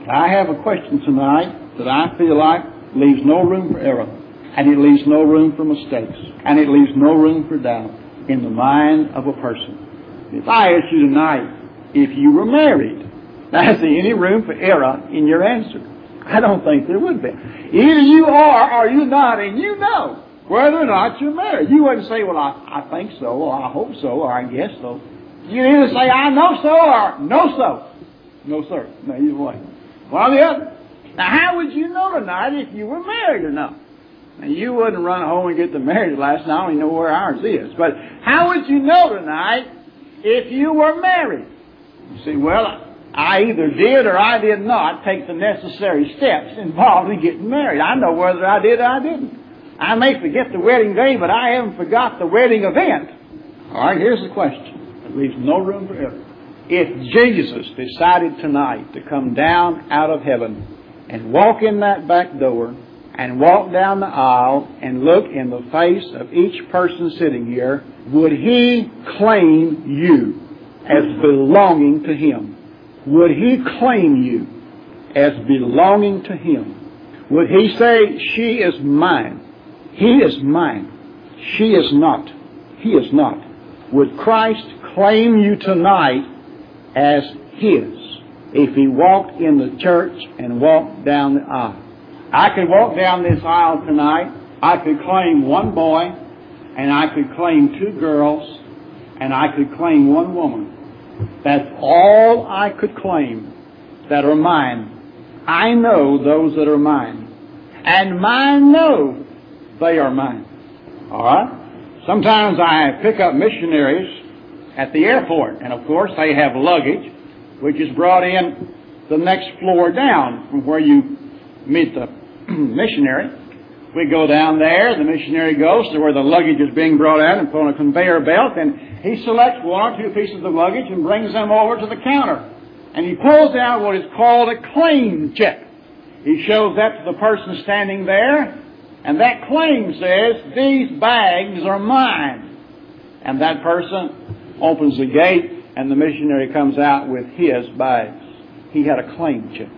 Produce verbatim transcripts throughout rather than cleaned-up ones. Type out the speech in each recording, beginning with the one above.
I have a question tonight that I feel like leaves no room for error, and it leaves no room for mistakes, and it leaves no room for doubt in the mind of a person. If I ask you tonight if you were married, now is there any room for error in your answer? I don't think there would be. Either you are or you're not, and you know whether or not you're married. You wouldn't say, well, I, I think so, or I hope so, or I guess so. You either say, I know so, or no so. No, sir. No, either way. One or the other. Now, how would you know tonight if you were married or not? Now, you wouldn't run home and get the marriage license. I don't even know where ours is. But how would you know tonight if you were married? You say, well, I either did or I did not take the necessary steps involved in getting married. I know whether I did or I didn't. I may forget the wedding day, but I haven't forgot the wedding event. All right, here's the question. It leaves no room for error. If Jesus decided tonight to come down out of heaven and walk in that back door and walk down the aisle and look in the face of each person sitting here, would He claim you as belonging to Him? Would He claim you as belonging to Him? Would He say, she is mine? He is mine. She is not. He is not. Would Christ claim you tonight as His if He walked in the church and walked down the aisle? I could walk down this aisle tonight. I could claim one boy, and I could claim two girls, and I could claim one woman. That's all I could claim that are mine. I know those that are mine. And mine know they are mine. All right? Sometimes I pick up missionaries at the airport, and of course they have luggage, which is brought in the next floor down from where you meet the missionary. We go down there, the missionary goes to where the luggage is being brought out and put on a conveyor belt, and he selects one or two pieces of luggage and brings them over to the counter. And he pulls out what is called a claim check. He shows that to the person standing there, and that claim says, these bags are mine. And that person opens the gate, and the missionary comes out with his bags. He had a claim check.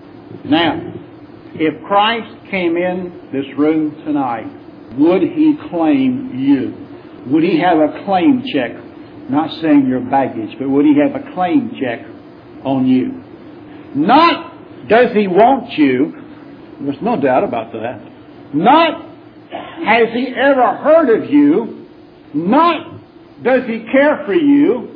Now, if Christ came in this room tonight, would He claim you? Would He have a claim check? Not saying your baggage, but would He have a claim check on you? Not does He want you. There's no doubt about that. Not has He ever heard of you. Not does He care for you.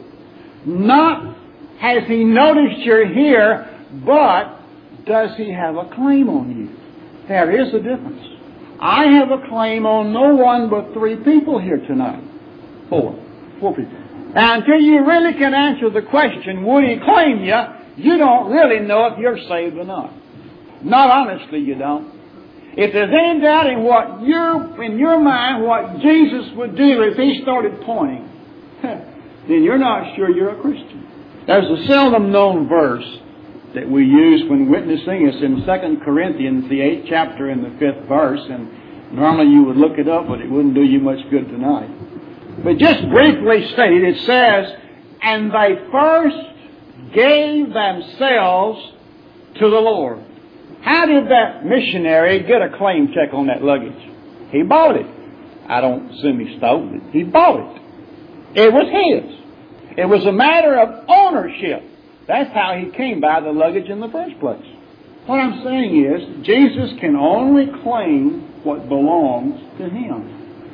Not has He noticed you're here, but does He have a claim on you? There is a difference. I have a claim on no one but three people here tonight. Four. Four people. Now, until you really can answer the question, would He claim you, you don't really know if you're saved or not. Not honestly, you don't. If there's any doubt in what you, in your mind, what Jesus would do if He started pointing, then you're not sure you're a Christian. There's a seldom known verse that we use when witnessing. It's in Second Corinthians, the eighth chapter and the fifth verse, and normally you would look it up, but it wouldn't do you much good tonight. But just briefly stated, it says, and they first gave themselves to the Lord. How did that missionary get a claim check on that luggage? He bought it. I don't assume he stole it. He bought it. It was his. It was a matter of ownership. That's how he came by the luggage in the first place. What I'm saying is, Jesus can only claim what belongs to Him.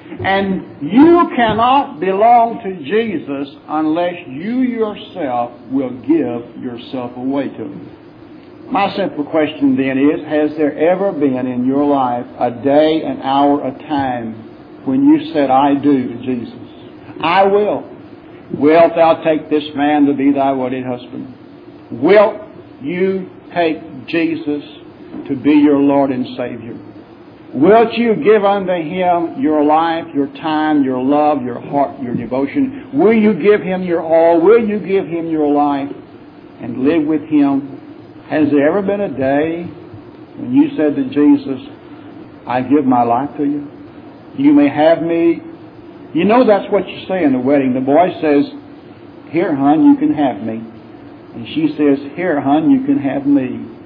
And you cannot belong to Jesus unless you yourself will give yourself away to Him. My simple question then is, has there ever been in your life a day, an hour, a time when you said, I do to Jesus? I will. Wilt thou take this man to be thy wedded husband? Wilt you take Jesus to be your Lord and Savior? Wilt you give unto Him your life, your time, your love, your heart, your devotion? Will you give Him your all? Will you give Him your life and live with Him? Has there ever been a day when you said to Jesus, I give my life to you? You may have me. You know that's what you say in the wedding. The boy says, here, hon, you can have me. And she says, here, hon, you can have me.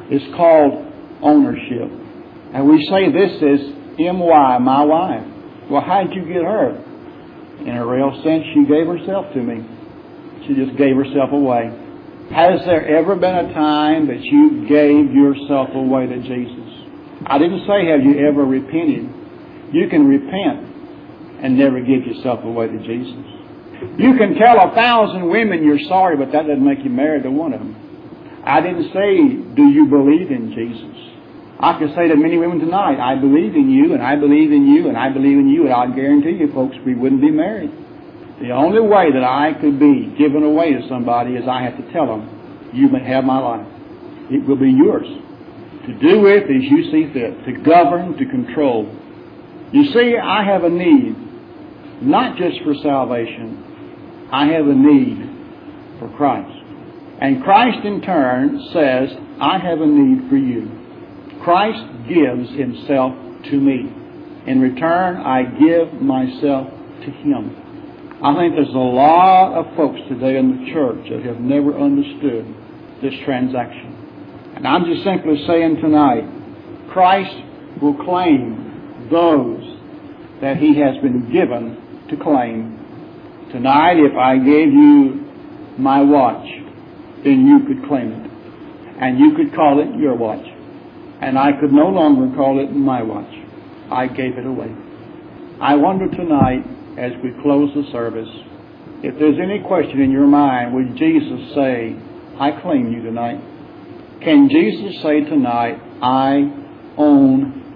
It's called ownership. And we say this is M Y, my wife. Well, how did you get her? In a real sense, she gave herself to me. She just gave herself away. Has there ever been a time that you gave yourself away to Jesus? I didn't say have you ever repented. You can repent and never give yourself away to Jesus. You can tell a thousand women you're sorry, but that doesn't make you married to one of them. I didn't say, do you believe in Jesus? I could say to many women tonight, I believe in you, and I believe in you, and I believe in you, and I guarantee you, folks, we wouldn't be married. The only way that I could be given away to somebody is I have to tell them, you may have my life. It will be yours. To do with as you see fit, to govern, to control. You see, I have a need, not just for salvation. I have a need for Christ. And Christ in turn says, I have a need for you. Christ gives Himself to me. In return, I give myself to Him. I think there's a lot of folks today in the church that have never understood this transaction. And I'm just simply saying tonight, Christ will claim those that He has been given to claim. Tonight, if I gave you my watch, then you could claim it. And you could call it your watch. And I could no longer call it my watch. I gave it away. I wonder tonight, as we close the service, if there's any question in your mind, would Jesus say, I claim you tonight? Can Jesus say tonight, I own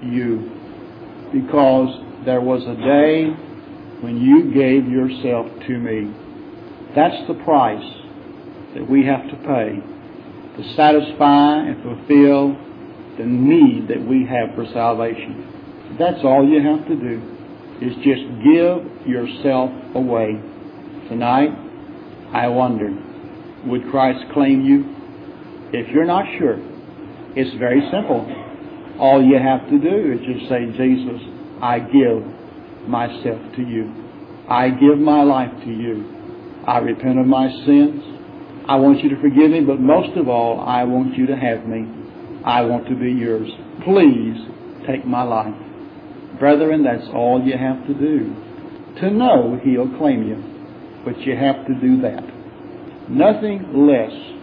you? Because there was a day when you gave yourself to me. That's the price that we have to pay to satisfy and fulfill the need that we have for salvation. That's all you have to do, is just give yourself away. Tonight, I wonder, would Christ claim you? If you're not sure, it's very simple. All you have to do is just say, Jesus, I give myself to you. I give my life to you. I repent of my sins. I want you to forgive me, but most of all, I want you to have me. I want to be yours. Please take my life. Brethren, that's all you have to do. To know He'll claim you. But you have to do that. Nothing less